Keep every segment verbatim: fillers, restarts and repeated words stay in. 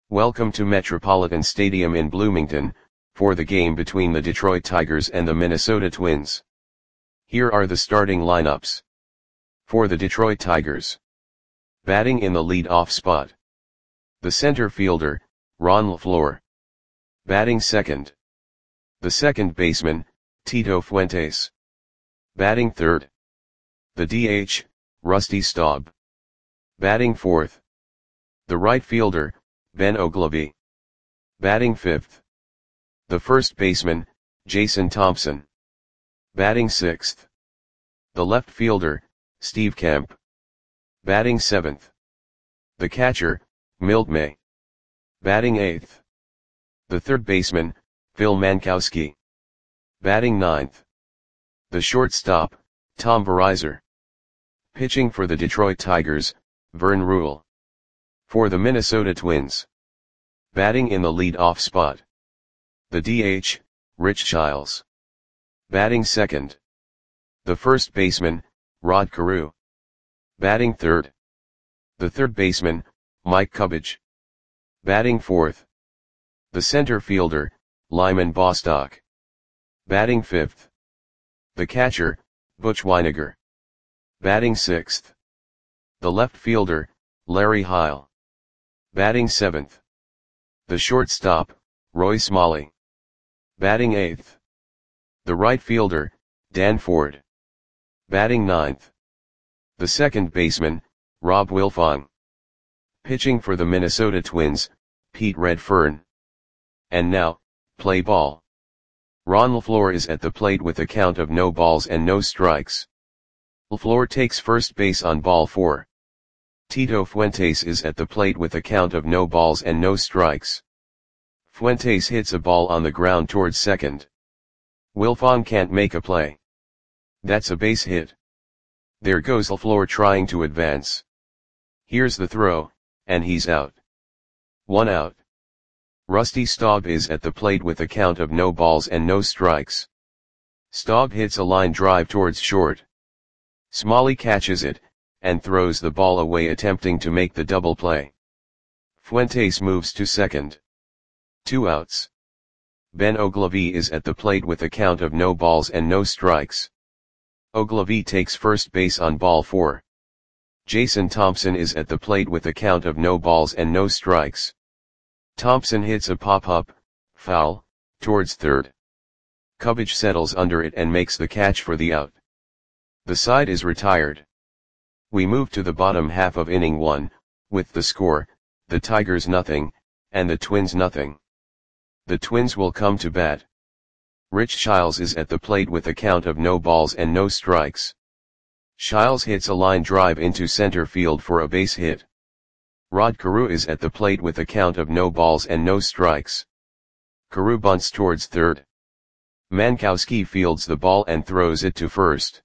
Welcome to Metropolitan Stadium in Bloomington, for the game between the Detroit Tigers and the Minnesota Twins. Here are the starting lineups. For the Detroit Tigers. Batting in the lead-off spot. The center fielder, Ron LeFlore. Batting second. The second baseman, Tito Fuentes. Batting third. The D H, Rusty Staub. Batting fourth. The right fielder, Ben Oglivie. Batting fifth. The first baseman, Jason Thompson. Batting sixth. The left fielder, Steve Kemp. Batting seventh. The catcher, Milt May. Batting eighth. The third baseman, Phil Mankowski. Batting ninth. The shortstop, Tom Verizor. Pitching for the Detroit Tigers, Vern Rule. For the Minnesota Twins. Batting in the lead-off spot. The D H, Rich Childs. Batting second. The first baseman, Rod Carew. Batting third. The third baseman, Mike Cubbage. Batting fourth. The center fielder, Lyman Bostock. Batting fifth. The catcher, Butch Wynegar. Batting sixth. The left fielder, Larry Heil. Batting seventh. The shortstop, Roy Smalley. Batting eighth. The right fielder, Dan Ford. Batting ninth. The second baseman, Rob Wilfong. Pitching for the Minnesota Twins, Pete Redfern. And now, play ball. Ron LeFlore is at the plate with a count of no balls and no strikes. LeFlore takes first base on ball four. Tito Fuentes is at the plate with a count of no balls and no strikes. Fuentes hits a ball on the ground towards second. Wilfong can't make a play. That's a base hit. There goes LeFlore trying to advance. Here's the throw, and he's out. One out. Rusty Staub is at the plate with a count of no balls and no strikes. Staub hits a line drive towards short. Smalley catches it, and throws the ball away attempting to make the double play. Fuentes moves to second. Two outs. Ben Oglivie is at the plate with a count of no balls and no strikes. Oglivie takes first base on ball four. Jason Thompson is at the plate with a count of no balls and no strikes. Thompson hits a pop-up, foul, towards third. Cubbage settles under it and makes the catch for the out. The side is retired. We move to the bottom half of inning one, with the score, the Tigers nothing, and the Twins nothing. The Twins will come to bat. Rich Childs is at the plate with a count of no balls and no strikes. Childs hits a line drive into center field for a base hit. Rod Carew is at the plate with a count of no balls and no strikes. Carew bunts towards third. Mankowski fields the ball and throws it to first.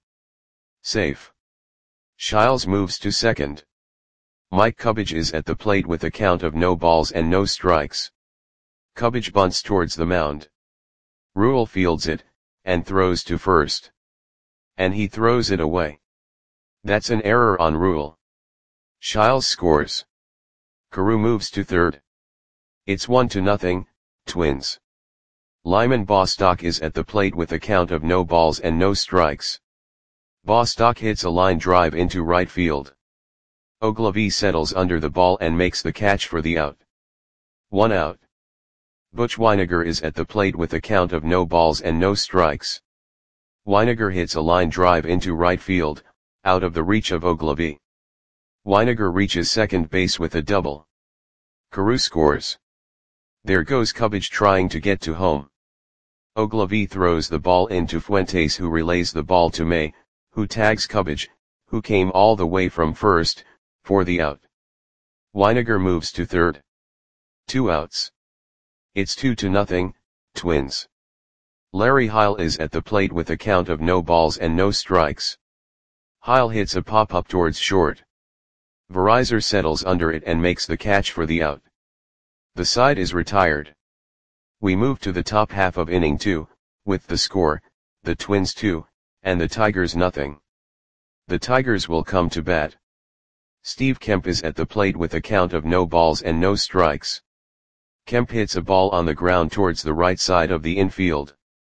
Safe. Childs moves to second. Mike Cubbage is at the plate with a count of no balls and no strikes. Cubbage bunts towards the mound. Rule fields it, and throws to first. And he throws it away. That's an error on Rule. Childs scores. Carew moves to third. It's one to nothing, Twins. Lyman Bostock is at the plate with a count of no balls and no strikes. Bostock hits a line drive into right field. Oglivie settles under the ball and makes the catch for the out. One out. Butch Wynegar is at the plate with a count of no balls and no strikes. Wynegar hits a line drive into right field, out of the reach of Oglivie. Wynegar reaches second base with a double. Carew scores. There goes Cubbage trying to get to home. Oglivie throws the ball into Fuentes, who relays the ball to May, who tags Cubbage, who came all the way from first, for the out. Wynegar moves to third. Two outs. It's two to nothing, Twins. Larry Heil is at the plate with a count of no balls and no strikes. Heil hits a pop-up towards short. Verizor settles under it and makes the catch for the out. The side is retired. We move to the top half of inning two, with the score, the Twins two, and the Tigers nothing. The Tigers will come to bat. Steve Kemp is at the plate with a count of no balls and no strikes. Kemp hits a ball on the ground towards the right side of the infield.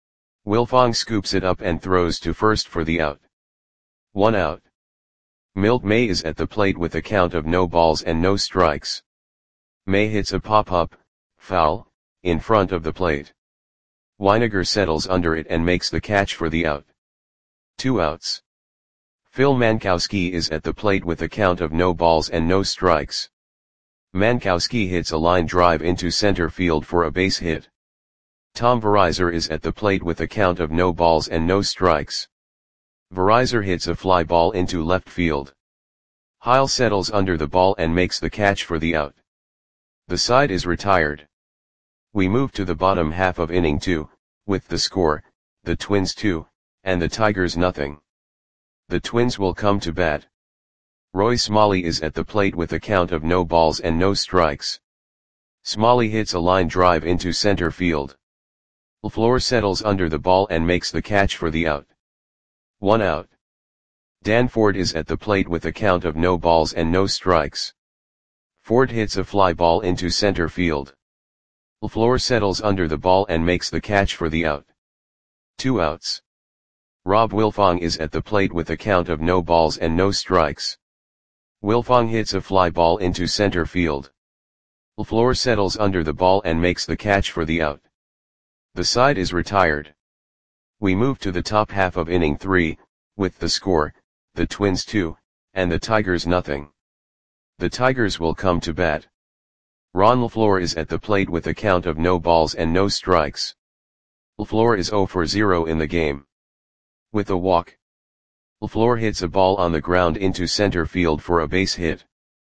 Wilfong scoops it up and throws to first for the out. One out. Milt May is at the plate with a count of no balls and no strikes. May hits a pop-up, foul, in front of the plate. Weiniger settles under it and makes the catch for the out. Two outs. Phil Mankowski is at the plate with a count of no balls and no strikes. Mankowski hits a line drive into center field for a base hit. Tom Verizor is at the plate with a count of no balls and no strikes. Verizor hits a fly ball into left field. Heil settles under the ball and makes the catch for the out. The side is retired. We move to the bottom half of inning two, with the score, the Twins two, and the Tigers nothing. The Twins will come to bat. Roy Smalley is at the plate with a count of no balls and no strikes. Smalley hits a line drive into center field. LaFleur settles under the ball and makes the catch for the out. One out. Dan Ford is at the plate with a count of no balls and no strikes. Ford hits a fly ball into center field. LaFleur settles under the ball and makes the catch for the out. Two outs. Rob Wilfong is at the plate with a count of no balls and no strikes. Wilfong hits a fly ball into center field. LaFleur settles under the ball and makes the catch for the out. The side is retired. We move to the top half of inning three, with the score, the Twins two, and the Tigers nothing. The Tigers will come to bat. Ron LaFleur is at the plate with a count of no balls and no strikes. LaFleur is zero for zero in the game. With a walk, LaFleur hits a ball on the ground into center field for a base hit.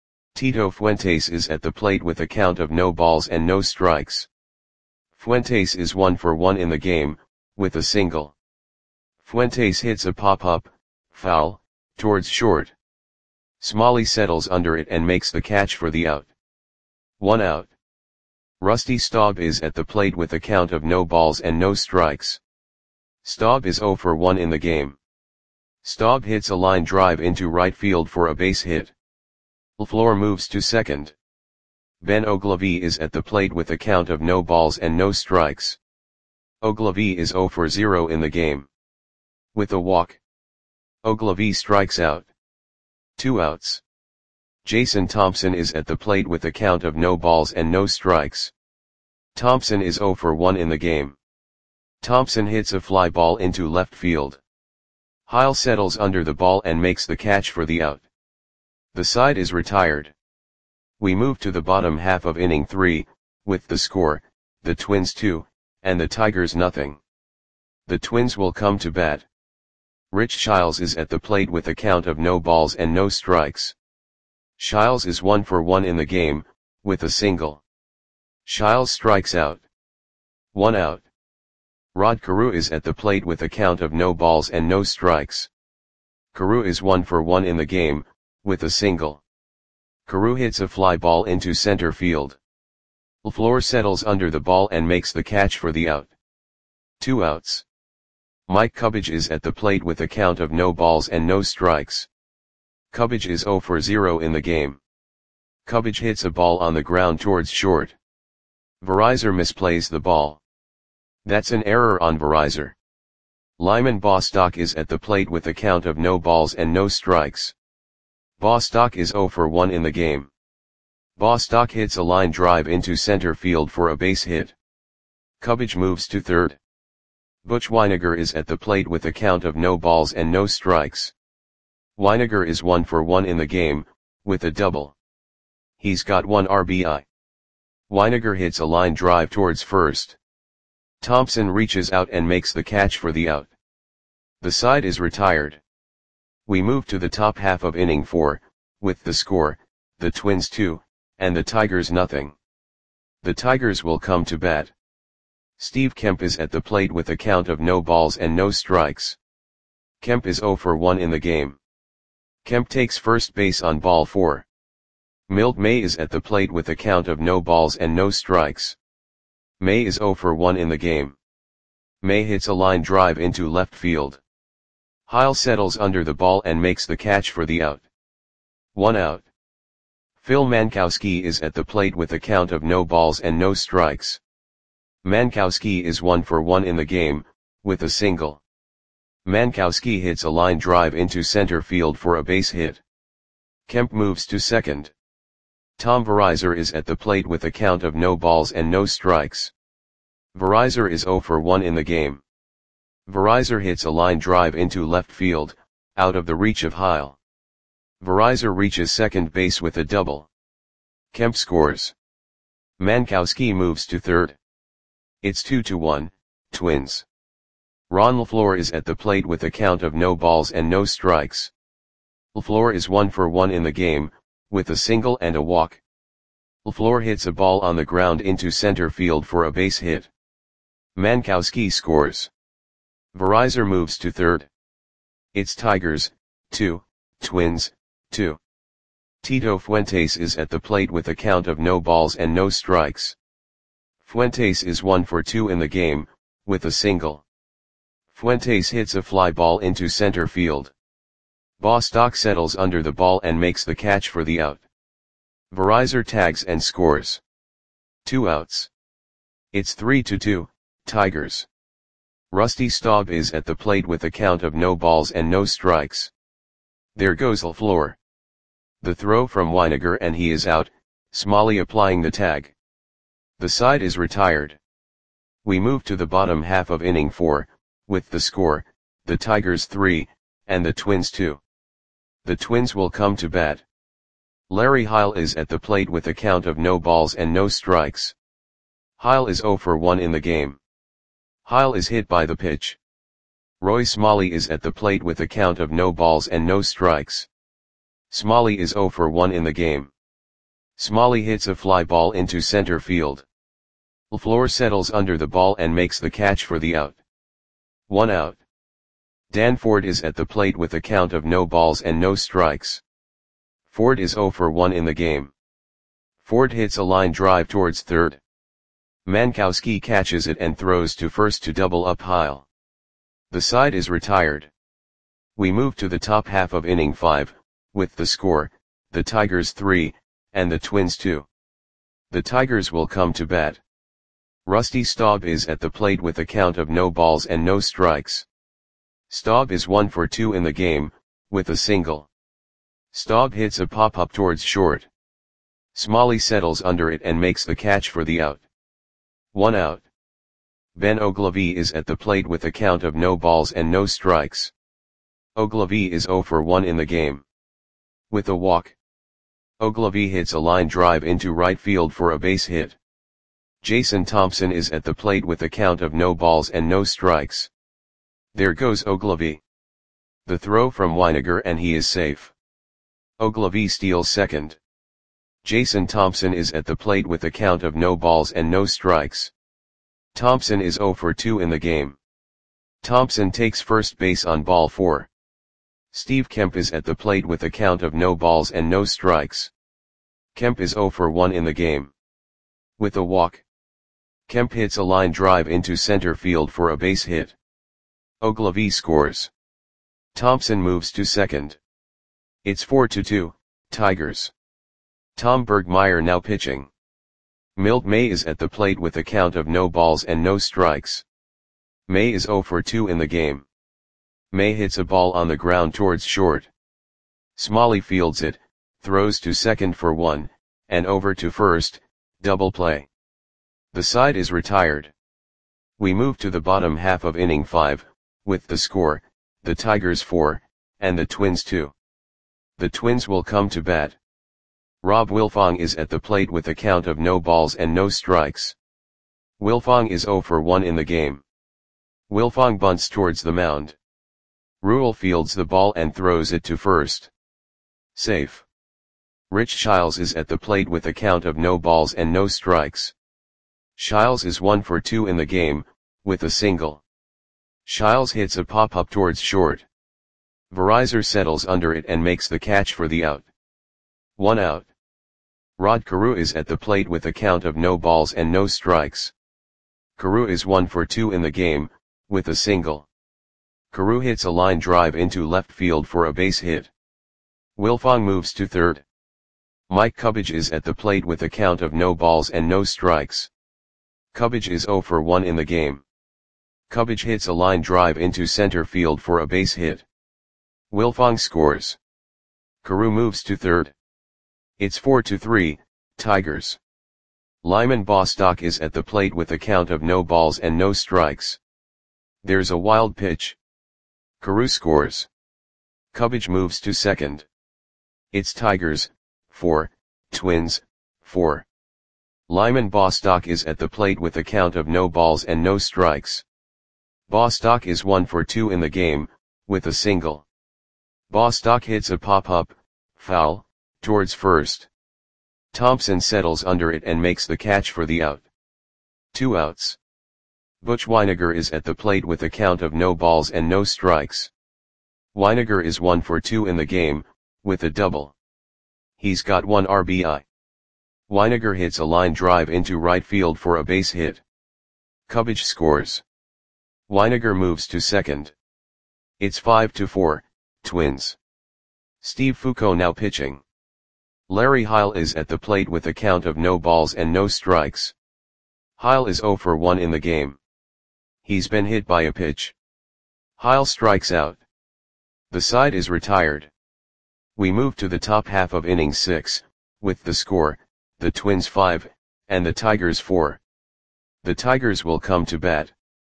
Tito Fuentes is at the plate with a count of no balls and no strikes. Fuentes is one for one in the game, with a single. Fuentes hits a pop-up, foul, towards short. Smalley settles under it and makes the catch for the out. One out. Rusty Staub is at the plate with a count of no balls and no strikes. Staub is zero for one in the game. Staub hits a line drive into right field for a base hit. LaFleur moves to second. Ben Ogilvie is at the plate with a count of no balls and no strikes. Ogilvie is zero for zero in the game. With a walk, Ogilvie strikes out. Two outs. Jason Thompson is at the plate with a count of no balls and no strikes. Thompson is zero for one in the game. Thompson hits a fly ball into left field. Heil settles under the ball and makes the catch for the out. The side is retired. We move to the bottom half of inning three, with the score, the Twins two, and the Tigers nothing. The Twins will come to bat. Rich Shiles is at the plate with a count of no balls and no strikes. Shiles is one for one in the game, with a single. Shiles strikes out. One out. Rod Carew is at the plate with a count of no balls and no strikes. Carew is one for one in the game, with a single. Carew hits a fly ball into center field. LaFleur settles under the ball and makes the catch for the out. Two outs. Mike Cubbage is at the plate with a count of no balls and no strikes. Cubbage is zero for zero in the game. Cubbage hits a ball on the ground towards short. Verizor misplays the ball. That's an error on Verizor. Lyman Bostock is at the plate with a count of no balls and no strikes. Bostock is zero for one in the game. Bostock hits a line drive into center field for a base hit. Cubbage moves to third. Butch Weiniger is at the plate with a count of no balls and no strikes. Weiniger is one for one in the game, with a double. He's got one R B I. Weiniger hits a line drive towards first. Thompson reaches out and makes the catch for the out. The side is retired. We move to the top half of inning four, with the score, the Twins two, and the Tigers nothing. The Tigers will come to bat. Steve Kemp is at the plate with a count of no balls and no strikes. Kemp is zero for one in the game. Kemp takes first base on ball four. Milt May is at the plate with a count of no balls and no strikes. May is zero for one in the game. May hits a line drive into left field. Heil settles under the ball and makes the catch for the out. One out. Phil Mankowski is at the plate with a count of no balls and no strikes. Mankowski is one for one in the game, with a single. Mankowski hits a line drive into center field for a base hit. Kemp moves to second. Tom Verizor is at the plate with a count of no balls and no strikes. Verizor is zero for one in the game. Verizor hits a line drive into left field, out of the reach of Heil. Verizor reaches second base with a double. Kemp scores. Mankowski moves to third. It's two to one, Twins. Ron LaFleur is at the plate with a count of no balls and no strikes. LaFleur is one for one in the game, with a single and a walk. LaFleur hits a ball on the ground into center field for a base hit. Mankowski scores. Verizor moves to third. It's Tigers, two, Twins, two. Tito Fuentes is at the plate with a count of no balls and no strikes. Fuentes is one for two in the game, with a single. Fuentes hits a fly ball into center field. Bostock settles under the ball and makes the catch for the out. Verizor tags and scores. Two outs. It's three to two, Tigers. Rusty Staub is at the plate with a count of no balls and no strikes. There goes LaFleur. The throw from Weiniger and he is out, Smalley applying the tag. The side is retired. We move to the bottom half of inning four, with the score, the Tigers three, and the Twins two. The Twins will come to bat. Larry Heil is at the plate with a count of no balls and no strikes. Heil is zero for one in the game. Heil is hit by the pitch. Roy Smalley is at the plate with a count of no balls and no strikes. Smalley is zero for one in the game. Smalley hits a fly ball into center field. LaFleur settles under the ball and makes the catch for the out. One out. Dan Ford is at the plate with a count of no balls and no strikes. Ford is zero for one in the game. Ford hits a line drive towards third. Mankowski catches it and throws to first to double up Heil. The side is retired. We move to the top half of inning five, with the score, the Tigers three, and the Twins two. The Tigers will come to bat. Rusty Staub is at the plate with a count of no balls and no strikes. Staub is one for two in the game, with a single. Staub hits a pop-up towards short. Smalley settles under it and makes the catch for the out. One out. Ben Ogilvie is at the plate with a count of no balls and no strikes. Ogilvie is zero for one in the game. With a walk. Ogilvie hits a line drive into right field for a base hit. Jason Thompson is at the plate with a count of no balls and no strikes. There goes Ogilvie. The throw from Weiniger and he is safe. Ogilvie steals second. Jason Thompson is at the plate with a count of no balls and no strikes. Thompson is zero for two in the game. Thompson takes first base on ball four. Steve Kemp is at the plate with a count of no balls and no strikes. Kemp is zero for one in the game. With a walk. Kemp hits a line drive into center field for a base hit. Ogilvie scores. Thompson moves to second. It's four to two, Tigers. Tom Bergmeyer now pitching. Milt May is at the plate with a count of no balls and no strikes. May is zero for two in the game. May hits a ball on the ground towards short. Smalley fields it, throws to second for one, and over to first, double play. The side is retired. We move to the bottom half of inning five, with the score, the Tigers four, and the Twins two. The Twins will come to bat. Rob Wilfong is at the plate with a count of no balls and no strikes. Wilfong is zero for one in the game. Wilfong bunts towards the mound. Rule fields the ball and throws it to first. Safe. Rich Shiles is at the plate with a count of no balls and no strikes. Shiles is one for two in the game, with a single. Shiles hits a pop-up towards short. Verizor settles under it and makes the catch for the out. One out. Rod Carew is at the plate with a count of no balls and no strikes. Carew is one for two in the game, with a single. Carew hits a line drive into left field for a base hit. Wilfong moves to third. Mike Cubbage is at the plate with a count of no balls and no strikes. Cubbage is zero for one in the game. Cubbage hits a line drive into center field for a base hit. Wilfong scores. Carew moves to third. It's four to three, Tigers. Lyman Bostock is at the plate with a count of no balls and no strikes. There's a wild pitch. Carew scores. Cubbage moves to second. It's Tigers, four, Twins, four. Lyman Bostock is at the plate with a count of no balls and no strikes. Bostock is one for two in the game, with a single. Bostock hits a pop-up, foul, towards first. Thompson settles under it and makes the catch for the out. Two outs. Butch Wynegar is at the plate with a count of no balls and no strikes. Wynegar is one for two in the game, with a double. He's got one R B I. Wynegar hits a line drive into right field for a base hit. Cubbage scores. Wynegar moves to second. It's five to four, Twins. Steve Foucault now pitching. Larry Heil is at the plate with a count of no balls and no strikes. Heil is zero for one in the game. He's been hit by a pitch. Heil strikes out. The side is retired. We move to the top half of inning six, with the score, the Twins five, and the Tigers four. The Tigers will come to bat.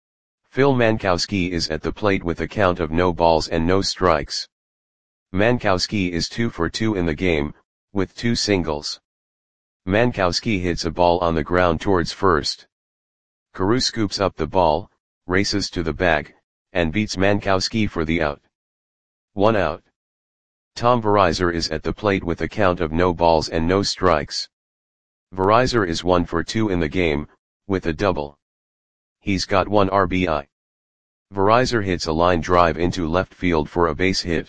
Phil Mankowski is at the plate with a count of no balls and no strikes. Mankowski is two for two in the game, with two singles. Mankowski hits a ball on the ground towards first. Carew scoops up the ball, races to the bag, and beats Mankowski for the out. One out. Tom Verizor is at the plate with a count of no balls and no strikes. Verizor is one for two in the game, with a double. He's got one R B I. Verizor hits a line drive into left field for a base hit.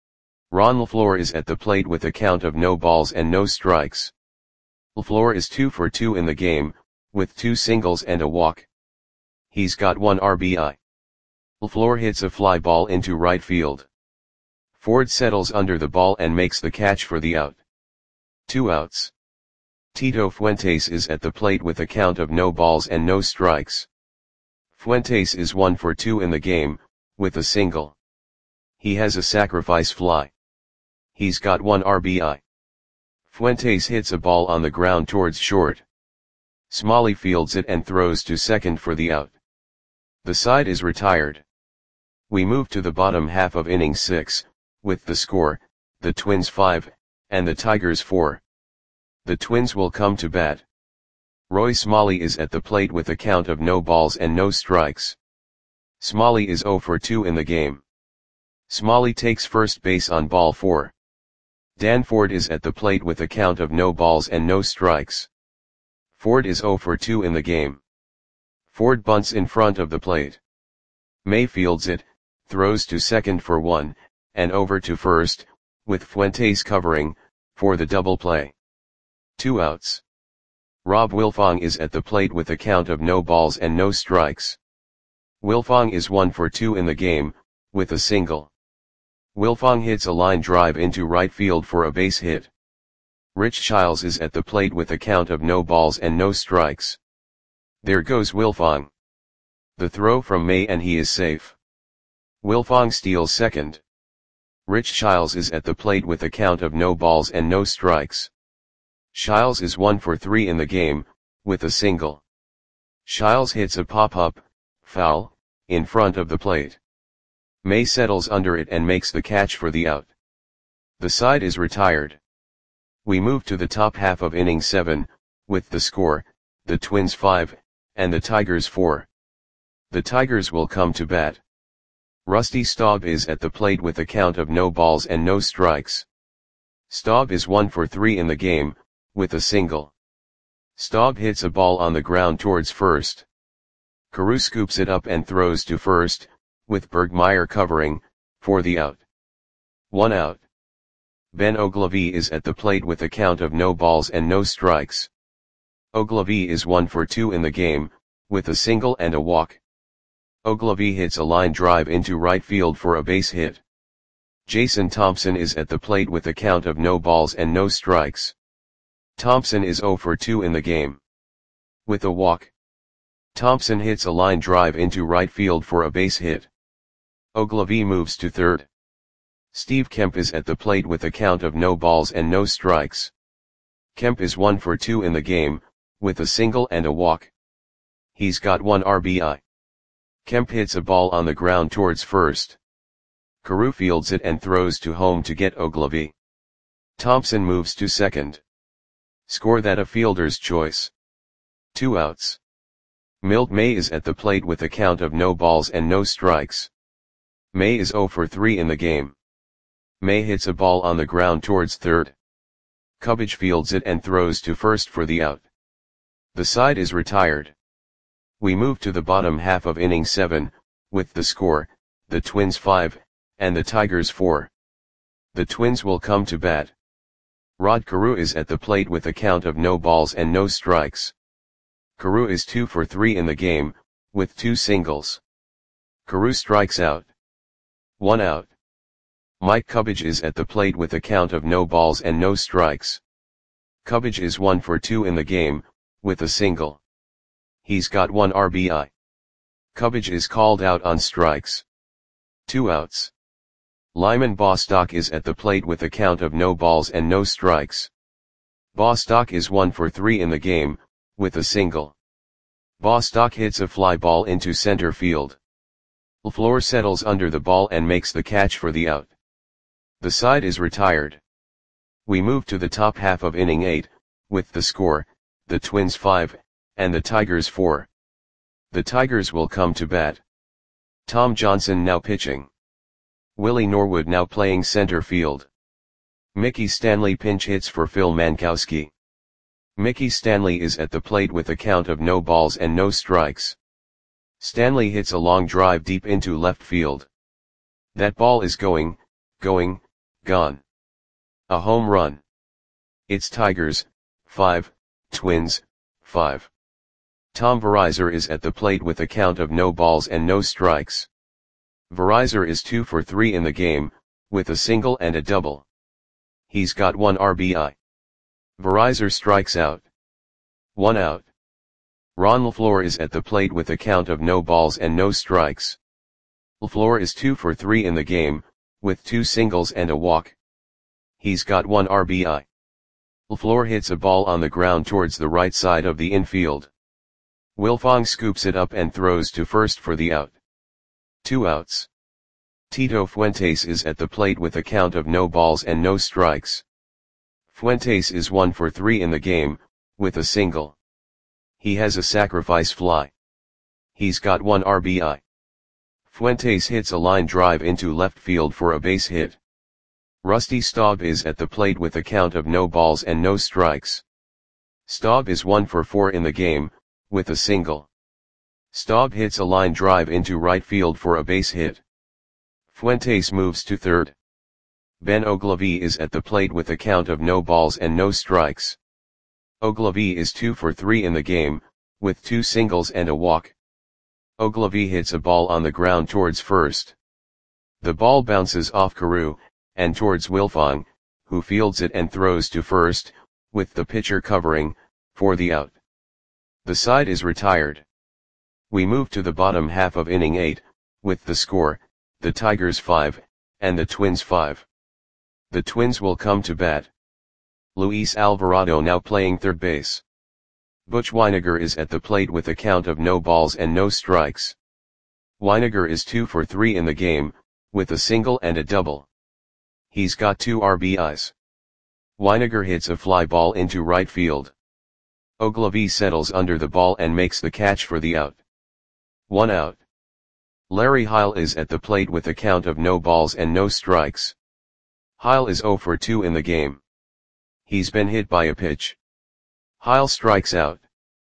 Ron LaFleur is at the plate with a count of no balls and no strikes. LaFleur is two for two in the game, with two singles and a walk. He's got one R B I. LaFleur hits a fly ball into right field. Ford settles under the ball and makes the catch for the out. Two outs. Tito Fuentes is at the plate with a count of no balls and no strikes. Fuentes is one for two in the game, with a single. He has a sacrifice fly. He's got one R B I. Fuentes hits a ball on the ground towards short. Smalley fields it and throws to second for the out. The side is retired. We move to the bottom half of inning six, with the score, the Twins five, and the Tigers four. The Twins will come to bat. Roy Smalley is at the plate with a count of no balls and no strikes. Smalley is zero for two in the game. Smalley takes first base on ball four. Dan Ford is at the plate with a count of no balls and no strikes. Ford is zero for two in the game. Ford bunts in front of the plate. May fields it, throws to second for one, and over to first, with Fuentes covering, for the double play. Two outs. Rob Wilfong is at the plate with a count of no balls and no strikes. Wilfong is one for two in the game, with a single. Wilfong hits a line drive into right field for a base hit. Rich Childs is at the plate with a count of no balls and no strikes. There goes Wilfong. The throw from May and he is safe. Wilfong steals second. Rich Childs is at the plate with a count of no balls and no strikes. Childs is one for three in the game, with a single. Childs hits a pop-up, foul, in front of the plate. May settles under it and makes the catch for the out. The side is retired. We move to the top half of inning seven, with the score, the Twins five, and the Tigers four. The Tigers will come to bat. Rusty Staub is at the plate with a count of no balls and no strikes. Staub is one for three in the game, with a single. Staub hits a ball on the ground towards first. Carew scoops it up and throws to first, with Bergmeyer covering, for the out. One out. Ben Ogilvie is at the plate with a count of no balls and no strikes. Ogilvie is one for two in the game, with a single and a walk. Ogilvie hits a line drive into right field for a base hit. Jason Thompson is at the plate with a count of no balls and no strikes. Thompson is zero for two in the game. With a walk, Thompson hits a line drive into right field for a base hit. Ogilvy moves to third. Steve Kemp is at the plate with a count of no balls and no strikes. Kemp is one for two in the game, with a single and a walk. He's got one R B I. Kemp hits a ball on the ground towards first. Carew fields it and throws to home to get Ogilvy. Thompson moves to second. Score that a fielder's choice. Two outs. Milt May is at the plate with a count of no balls and no strikes. May is zero for three in the game. May hits a ball on the ground towards third. Cubbage fields it and throws to first for the out. The side is retired. We move to the bottom half of inning seven, with the score, the Twins five, and the Tigers four. The Twins will come to bat. Rod Carew is at the plate with a count of no balls and no strikes. Carew is two for three in the game, with two singles. Carew strikes out. One out. Mike Cubbage is at the plate with a count of no balls and no strikes. Cubbage is one for two in the game, with a single. He's got one R B I. Cubbage is called out on strikes. Two outs. Lyman Bostock is at the plate with a count of no balls and no strikes. Bostock is one for three in the game, with a single. Bostock hits a fly ball into center field. LaFleur settles under the ball and makes the catch for the out. The side is retired. We move to the top half of inning eight, with the score, the Twins five, and the Tigers four. The Tigers will come to bat. Tom Johnson now pitching. Willie Norwood now playing center field. Mickey Stanley pinch hits for Phil Mankowski. Mickey Stanley is at the plate with a count of no balls and no strikes. Stanley hits a long drive deep into left field. That ball is going, going, gone. A home run. It's Tigers, five, Twins, five. Tom Verizor is at the plate with a count of no balls and no strikes. Verizor is two for three in the game, with a single and a double. He's got one R B I. Verizor strikes out. One out. Ron LaFleur is at the plate with a count of no balls and no strikes. LaFleur is two for three in the game, with two singles and a walk. He's got one R B I. LaFleur hits a ball on the ground towards the right side of the infield. Wilfong scoops it up and throws to first for the out. Two outs. Tito Fuentes is at the plate with a count of no balls and no strikes. Fuentes is one for three in the game, with a single. He has a sacrifice fly. He's got one R B I. Fuentes hits a line drive into left field for a base hit. Rusty Staub is at the plate with a count of no balls and no strikes. Staub is one for four in the game, with a single. Staub hits a line drive into right field for a base hit. Fuentes moves to third. Ben Ogilvy is at the plate with a count of no balls and no strikes. Ogilvy is two for three in the game, with two singles and a walk. Ogilvy hits a ball on the ground towards first. The ball bounces off Carew, and towards Wilfong, who fields it and throws to first, with the pitcher covering, for the out. The side is retired. We move to the bottom half of inning eight, with the score, the Tigers five, and the Twins five. The Twins will come to bat. Luis Alvarado now playing third base. Butch Wynegar is at the plate with a count of no balls and no strikes. Wynegar is two for three in the game, with a single and a double. He's got two R B Is. Wynegar hits a fly ball into right field. Ogilvy settles under the ball and makes the catch for the out. One out. Larry Heil is at the plate with a count of no balls and no strikes. Heil is zero for two in the game. He's been hit by a pitch. Heil strikes out.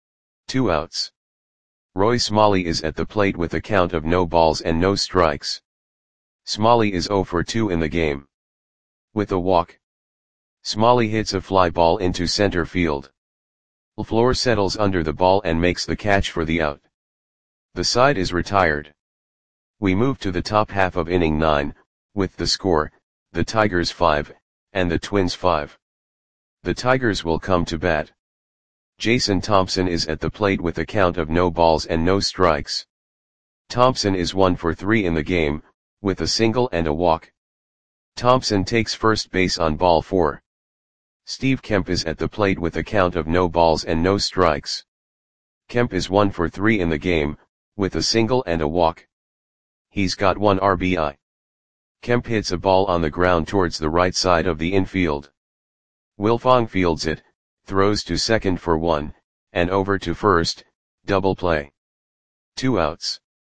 Two outs. Roy Smalley is at the plate with a count of no balls and no strikes. Smalley is zero for two in the game. With a walk. Smalley hits a fly ball into center field. LaFleur settles under the ball and makes the catch for the out. The side is retired. We move to the top half of inning nine, with the score, the Tigers five, and the Twins five. The Tigers will come to bat. Jason Thompson is at the plate with a count of no balls and no strikes. Thompson is one for three in the game, with a single and a walk. Thompson takes first base on ball four. Steve Kemp is at the plate with a count of no balls and no strikes. Kemp is one for three in the game, with a single and a walk. He's got one R B I. Kemp hits a ball on the ground towards the right side of the infield. Wilfong fields it, throws to second for one, and over to first, double play. Two outs.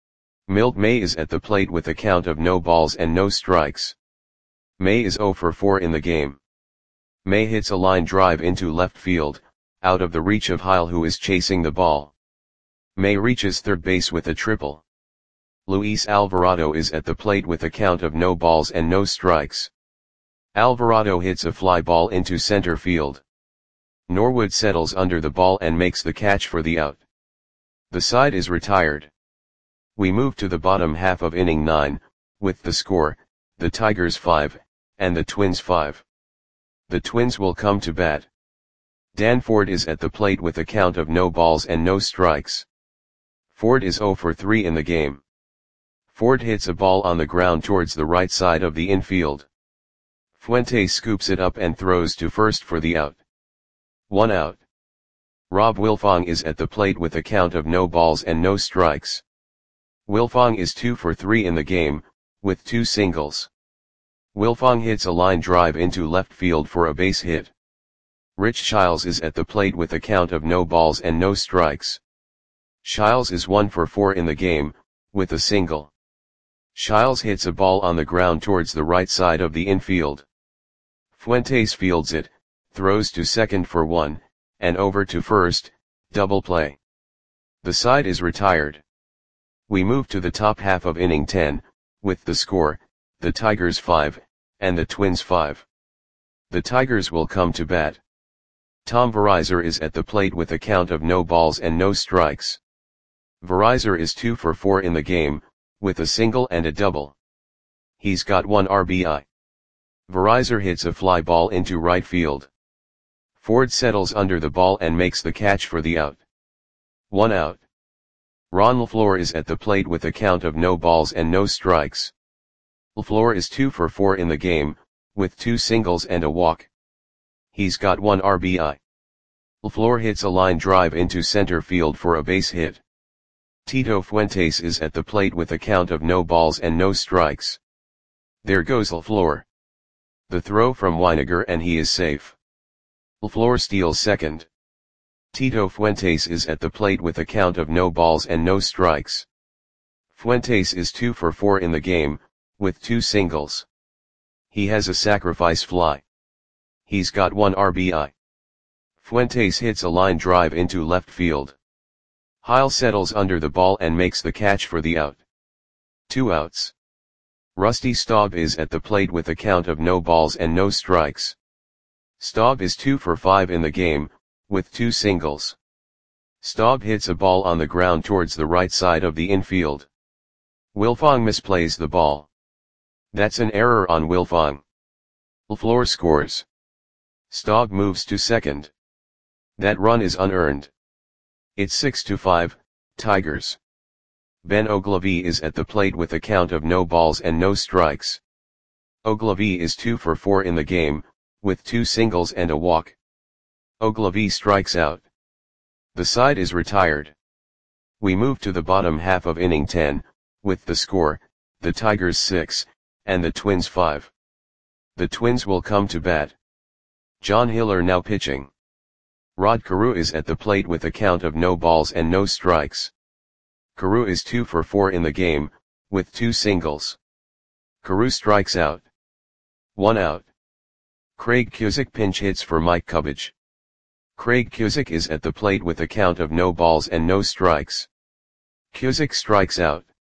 Milt May is at the plate with a count of no balls and no strikes. May is zero for four in the game. May hits a line drive into left field, out of the reach of Heil, who is chasing the ball. May reaches third base with a triple. Luis Alvarado is at the plate with a count of no balls and no strikes. Alvarado hits a fly ball into center field. Norwood settles under the ball and makes the catch for the out. The side is retired. We move to the bottom half of inning nine, with the score, the Tigers five, and the Twins five. The Twins will come to bat. Dan Ford is at the plate with a count of no balls and no strikes. Ford is zero for three in the game. Ford hits a ball on the ground towards the right side of the infield. Fuentes scoops it up and throws to first for the out. One out. Rob Wilfong is at the plate with a count of no balls and no strikes. Wilfong is two for three in the game, with two singles. Wilfong hits a line drive into left field for a base hit. Rich Shiles is at the plate with a count of no balls and no strikes. Shiles is one for four in the game, with a single. Shiles hits a ball on the ground towards the right side of the infield. Fuentes fields it, throws to second for one, and over to first, double play. The side is retired. We move to the top half of inning ten, with the score, the Tigers five, and the Twins five. The Tigers will come to bat. Tom Verizor is at the plate with a count of no balls and no strikes. Verizor is two for four in the game, with a single and a double. He's got one R B I. Verizor hits a fly ball into right field. Ford settles under the ball and makes the catch for the out. One out. Ron LaFleur is at the plate with a count of no balls and no strikes. LaFleur is two for four in the game, with two singles and a walk. He's got one R B I. LaFleur hits a line drive into center field for a base hit. Tito Fuentes is at the plate with a count of no balls and no strikes. There goes LaFleur. The throw from Weiniger and he is safe. LaFleur steals second. Tito Fuentes is at the plate with a count of no balls and no strikes. Fuentes is two for four in the game, with two singles. He has a sacrifice fly. He's got one R B I. Fuentes hits a line drive into left field. Heil settles under the ball and makes the catch for the out. Two outs. Rusty Staub is at the plate with a count of no balls and no strikes. Staub is two for five in the game, with two singles. Staub hits a ball on the ground towards the right side of the infield. Wilfong misplays the ball. That's an error on Wilfong. LaFleur scores. Staub moves to second. That run is unearned. It's six to five, Tigers. Ben Ogilvie is at the plate with a count of no balls and no strikes. Ogilvie is two for four in the game, with two singles and a walk. Ogilvie strikes out. The side is retired. We move to the bottom half of inning ten, with the score, the Tigers six, and the Twins five. The Twins will come to bat. John Hiller now pitching. Rod Carew is at the plate with a count of no balls and no strikes. Carew is two for four in the game, with two singles. Carew strikes out. One out. Craig Cusick pinch hits for Mike Cubbage. Craig Cusick is at the plate with a count of no balls and no strikes. Cusick strikes out.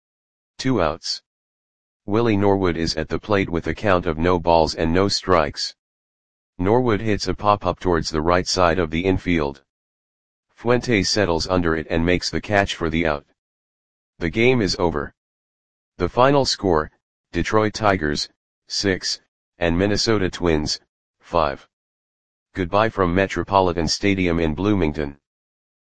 Two outs. Willie Norwood is at the plate with a count of no balls and no strikes. Norwood hits a pop-up towards the right side of the infield. Fuentes settles under it and makes the catch for the out. The game is over. The final score, Detroit Tigers, six, and Minnesota Twins, five. Goodbye from Metropolitan Stadium in Bloomington.